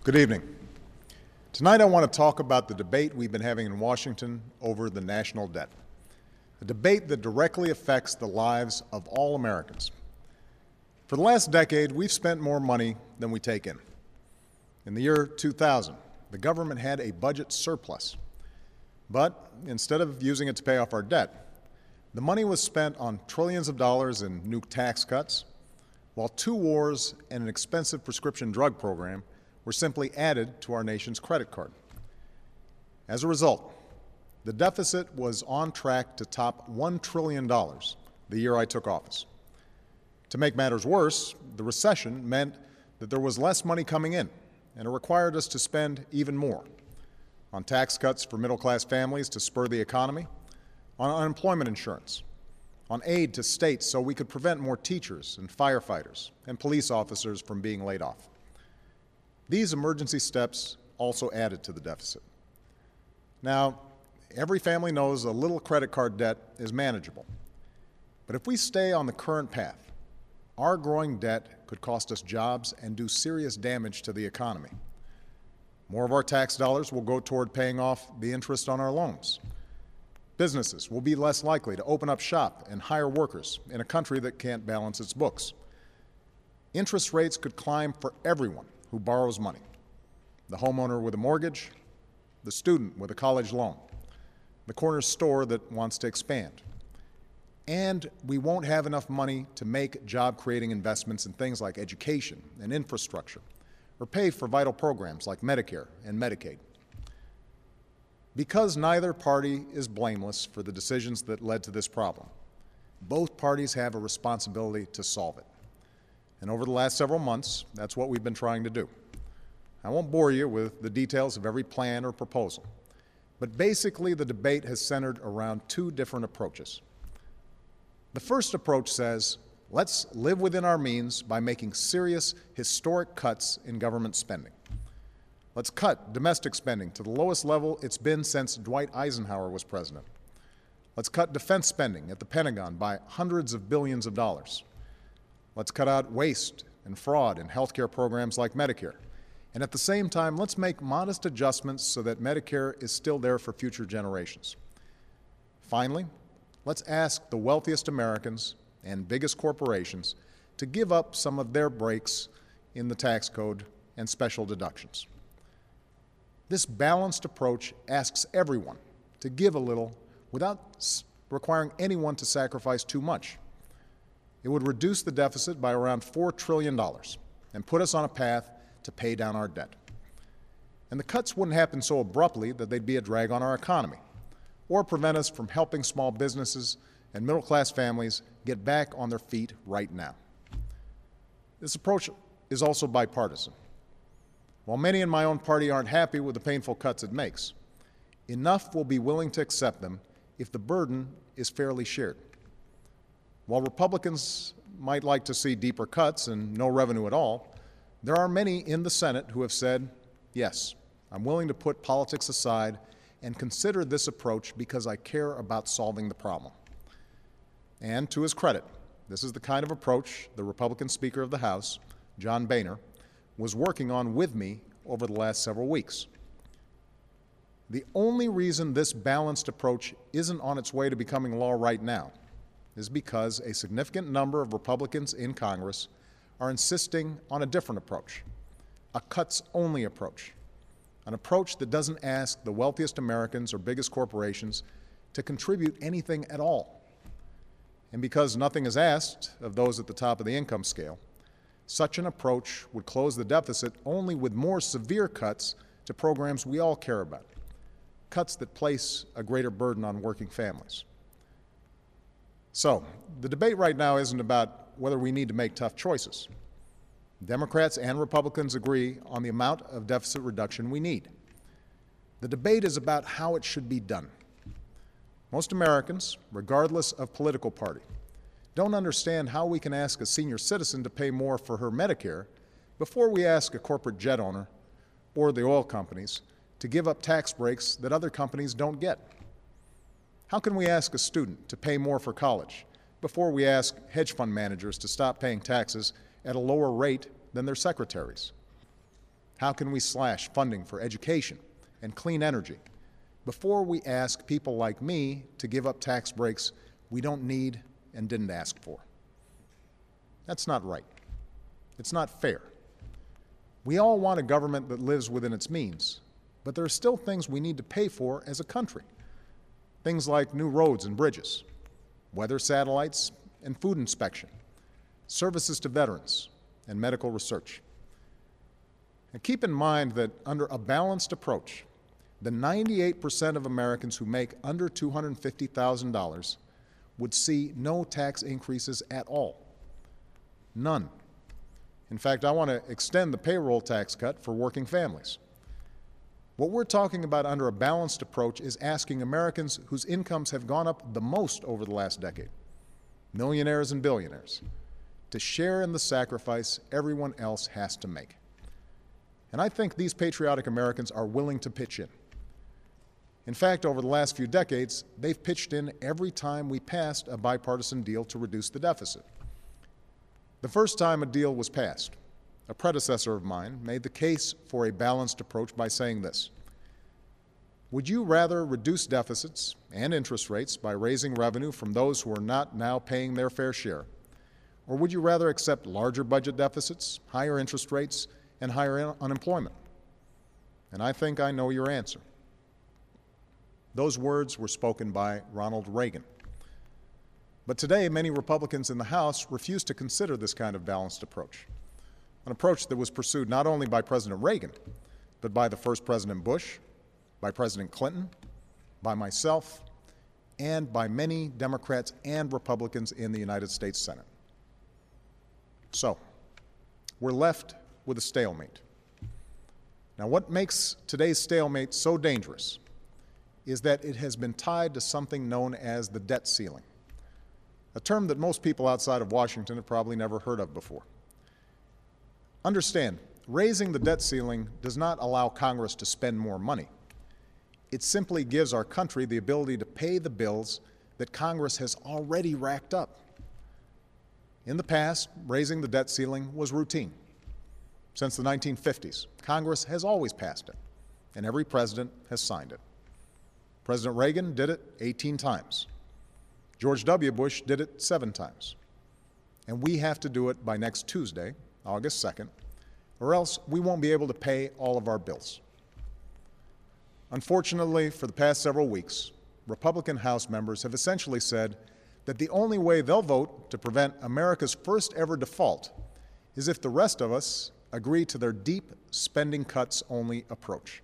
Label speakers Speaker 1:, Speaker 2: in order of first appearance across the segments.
Speaker 1: Good evening. Tonight I want to talk about the debate we've been having in Washington over the national debt, a debate that directly affects the lives of all Americans. For the last decade, we've spent more money than we take in. In the year 2000, the government had a budget surplus, but instead of using it to pay off our debt, the money was spent on trillions of dollars in new tax cuts, while 2 wars and an expensive prescription drug program were simply added to our nation's credit card. As a result, the deficit was on track to top $1 trillion the year I took office. To make matters worse, the recession meant that there was less money coming in, and it required us to spend even more on tax cuts for middle-class families to spur the economy, on unemployment insurance, on aid to states so we could prevent more teachers and firefighters and police officers from being laid off. These emergency steps also added to the deficit. Now, every family knows a little credit card debt is manageable. But if we stay on the current path, our growing debt could cost us jobs and do serious damage to the economy. More of our tax dollars will go toward paying off the interest on our loans. Businesses will be less likely to open up shop and hire workers in a country that can't balance its books. Interest rates could climb for everyone who borrows money: the homeowner with a mortgage, the student with a college loan, the corner store that wants to expand. And we won't have enough money to make job-creating investments in things like education and infrastructure, or pay for vital programs like Medicare and Medicaid. Because neither party is blameless for the decisions that led to this problem, both parties have a responsibility to solve it. And over the last several months, that's what we've been trying to do. I won't bore you with the details of every plan or proposal, but basically the debate has centered around 2 different approaches. The first approach says, let's live within our means by making serious, historic cuts in government spending. Let's cut domestic spending to the lowest level it's been since Dwight Eisenhower was president. Let's cut defense spending at the Pentagon by hundreds of billions of dollars. Let's cut out waste and fraud in healthcare programs like Medicare. And at the same time, let's make modest adjustments so that Medicare is still there for future generations. Finally, let's ask the wealthiest Americans and biggest corporations to give up some of their breaks in the tax code and special deductions. This balanced approach asks everyone to give a little without requiring anyone to sacrifice too much. It would reduce the deficit by around $4 trillion and put us on a path to pay down our debt. And the cuts wouldn't happen so abruptly that they'd be a drag on our economy or prevent us from helping small businesses and middle-class families get back on their feet right now. This approach is also bipartisan. While many in my own party aren't happy with the painful cuts it makes, enough will be willing to accept them if the burden is fairly shared. While Republicans might like to see deeper cuts and no revenue at all, there are many in the Senate who have said, yes, I'm willing to put politics aside and consider this approach because I care about solving the problem. And to his credit, this is the kind of approach the Republican Speaker of the House, John Boehner, was working on with me over the last several weeks. The only reason this balanced approach isn't on its way to becoming law right now is because a significant number of Republicans in Congress are insisting on a different approach, a cuts-only approach, an approach that doesn't ask the wealthiest Americans or biggest corporations to contribute anything at all. And because nothing is asked of those at the top of the income scale, such an approach would close the deficit only with more severe cuts to programs we all care about, cuts that place a greater burden on working families. So, the debate right now isn't about whether we need to make tough choices. Democrats and Republicans agree on the amount of deficit reduction we need. The debate is about how it should be done. Most Americans, regardless of political party, don't understand how we can ask a senior citizen to pay more for her Medicare before we ask a corporate jet owner or the oil companies to give up tax breaks that other companies don't get. How can we ask a student to pay more for college before we ask hedge fund managers to stop paying taxes at a lower rate than their secretaries? How can we slash funding for education and clean energy before we ask people like me to give up tax breaks we don't need and didn't ask for? That's not right. It's not fair. We all want a government that lives within its means, but there are still things we need to pay for as a country. Things like new roads and bridges, weather satellites and food inspection, services to veterans, and medical research. And keep in mind that under a balanced approach, the 98% of Americans who make under $250,000 would see no tax increases at all. None. In fact, I want to extend the payroll tax cut for working families. What we're talking about under a balanced approach is asking Americans whose incomes have gone up the most over the last decade, millionaires and billionaires, to share in the sacrifice everyone else has to make. And I think these patriotic Americans are willing to pitch in. In fact, over the last few decades, they've pitched in every time we passed a bipartisan deal to reduce the deficit. The first time a deal was passed, a predecessor of mine made the case for a balanced approach by saying this: would you rather reduce deficits and interest rates by raising revenue from those who are not now paying their fair share, or would you rather accept larger budget deficits, higher interest rates, and higher unemployment? And I think I know your answer. Those words were spoken by Ronald Reagan. But today, many Republicans in the House refuse to consider this kind of balanced approach, an approach that was pursued not only by President Reagan, but by the first President Bush, by President Clinton, by myself, and by many Democrats and Republicans in the United States Senate. So, we're left with a stalemate. Now, what makes today's stalemate so dangerous is that it has been tied to something known as the debt ceiling, a term that most people outside of Washington have probably never heard of before. Understand, raising the debt ceiling does not allow Congress to spend more money. It simply gives our country the ability to pay the bills that Congress has already racked up. In the past, raising the debt ceiling was routine. Since the 1950s, Congress has always passed it, and every president has signed it. President Reagan did it 18 times. George W. Bush did it 7 times. And we have to do it by next Tuesday, August 2nd, or else we won't be able to pay all of our bills. Unfortunately, for the past several weeks, Republican House members have essentially said that the only way they'll vote to prevent America's first ever default is if the rest of us agree to their deep spending cuts only approach.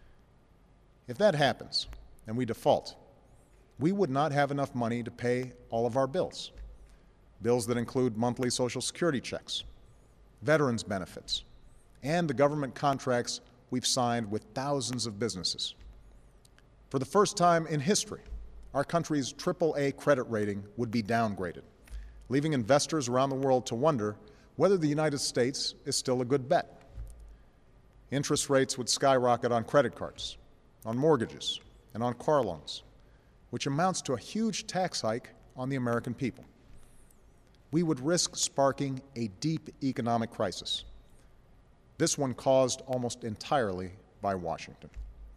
Speaker 1: If that happens and we default, we would not have enough money to pay all of our bills, bills that include monthly Social Security checks, veterans benefits, and the government contracts we've signed with thousands of businesses. For the first time in history, our country's AAA credit rating would be downgraded, leaving investors around the world to wonder whether the United States is still a good bet. Interest rates would skyrocket on credit cards, on mortgages, and on car loans, which amounts to a huge tax hike on the American people. We would risk sparking a deep economic crisis, this one caused almost entirely by Washington.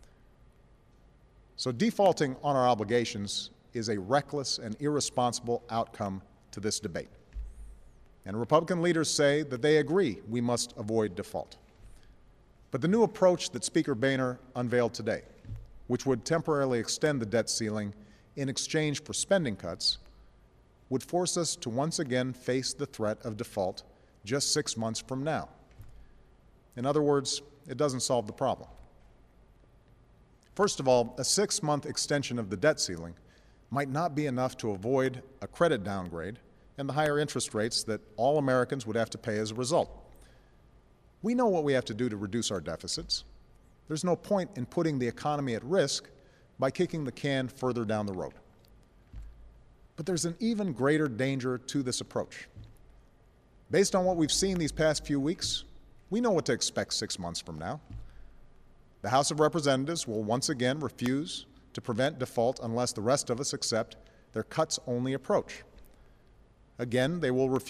Speaker 1: So defaulting on our obligations is a reckless and irresponsible outcome to this debate. And Republican leaders say that they agree we must avoid default. But the new approach that Speaker Boehner unveiled today, which would temporarily extend the debt ceiling in exchange for spending cuts, would force us to once again face the threat of default just 6 months from now. In other words, it doesn't solve the problem. First of all, a 6-month extension of the debt ceiling might not be enough to avoid a credit downgrade and the higher interest rates that all Americans would have to pay as a result. We know what we have to do to reduce our deficits. There's no point in putting the economy at risk by kicking the can further down the road. But there's an even greater danger to this approach. Based on what we've seen these past few weeks, we know what to expect 6 months from now. The House of Representatives will once again refuse to prevent default unless the rest of us accept their cuts-only approach. Again, they will refuse to ask the wealthiest Americans to give up their tax cuts or deductions.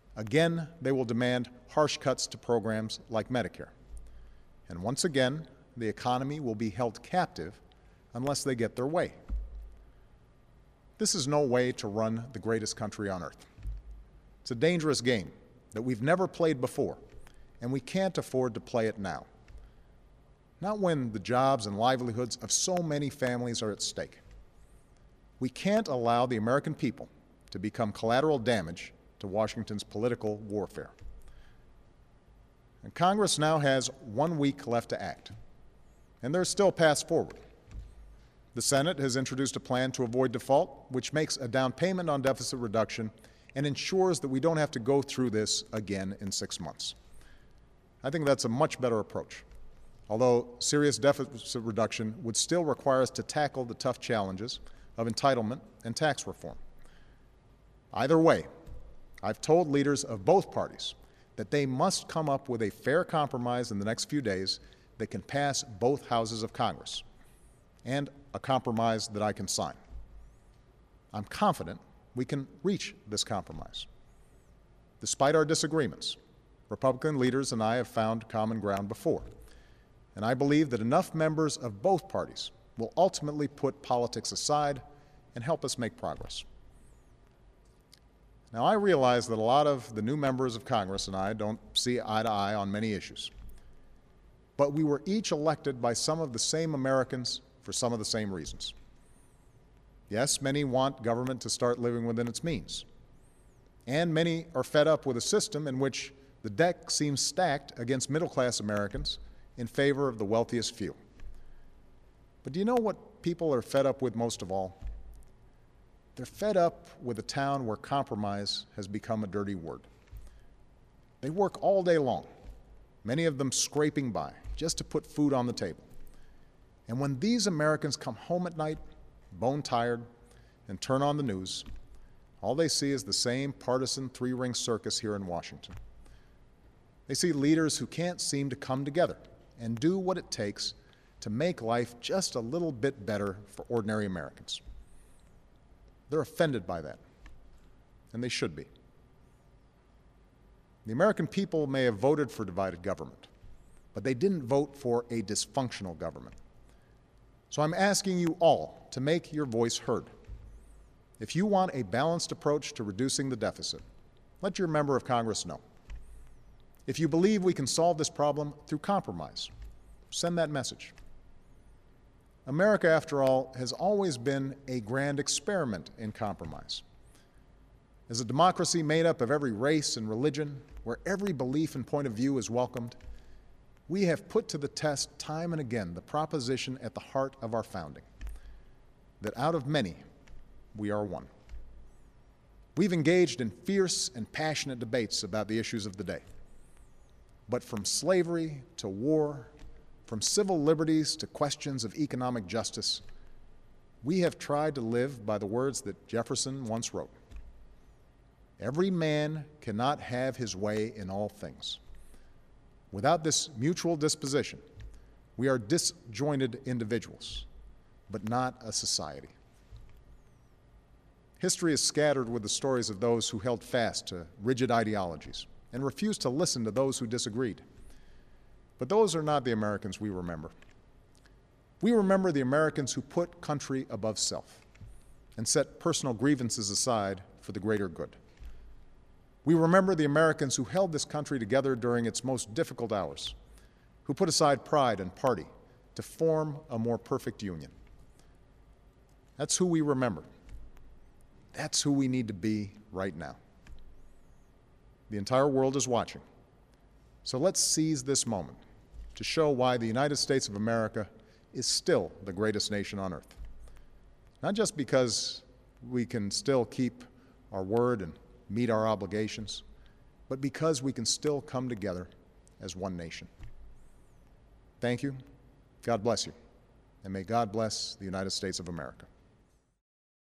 Speaker 1: Again, they will demand harsh cuts to programs like Medicare. And once again, the economy will be held captive unless they get their way. This is no way to run the greatest country on earth. It's a dangerous game that we've never played before, and we can't afford to play it now. Not when the jobs and livelihoods of so many families are at stake. We can't allow the American people to become collateral damage to Washington's political warfare. And Congress now has 1 week left to act, and there's still paths forward. The Senate has introduced a plan to avoid default, which makes a down payment on deficit reduction and ensures that we don't have to go through this again in 6 months. I think that's a much better approach, although serious deficit reduction would still require us to tackle the tough challenges of entitlement and tax reform. Either way, I've told leaders of both parties that they must come up with a fair compromise in the next few days that can pass both houses of Congress, and a compromise that I can sign. I'm confident we can reach this compromise. Despite our disagreements, Republican leaders and I have found common ground before, and I believe that enough members of both parties will ultimately put politics aside and help us make progress. Now, I realize that a lot of the new members of Congress and I don't see eye to eye on many issues, but we were each elected by some of the same Americans for some of the same reasons. Yes, many want government to start living within its means, and many are fed up with a system in which the deck seems stacked against middle-class Americans in favor of the wealthiest few. But do you know what people are fed up with most of all? They're fed up with a town where compromise has become a dirty word. They work all day long, many of them scraping by, just to put food on the table. And when these Americans come home at night, bone-tired, and turn on the news, all they see is the same partisan three-ring circus here in Washington. They see leaders who can't seem to come together and do what it takes to make life just a little bit better for ordinary Americans. They're offended by that, and they should be. The American people may have voted for divided government, but they didn't vote for a dysfunctional government. So I'm asking you all to make your voice heard. If you want a balanced approach to reducing the deficit, let your member of Congress know. If you believe we can solve this problem through compromise, send that message. America, after all, has always been a grand experiment in compromise. As a democracy made up of every race and religion, where every belief and point of view is welcomed, we have put to the test time and again the proposition at the heart of our founding, that out of many, we are one. We've engaged in fierce and passionate debates about the issues of the day. But from slavery to war, from civil liberties to questions of economic justice, we have tried to live by the words that Jefferson once wrote. Every man cannot have his way in all things. Without this mutual disposition, we are disjointed individuals, but not a society. History is scattered with the stories of those who held fast to rigid ideologies and refused to listen to those who disagreed. But those are not the Americans we remember. We remember the Americans who put country above self and set personal grievances aside for the greater good. We remember the Americans who held this country together during its most difficult hours, who put aside pride and party to form a more perfect union. That's who we remember. That's who we need to be right now. The entire world is watching. So let's seize this moment to show why the United States of America is still the greatest nation on earth. Not just because we can still keep our word and meet our obligations, but because we can still come together as one nation. Thank you. God bless you. And may God bless the United States of America.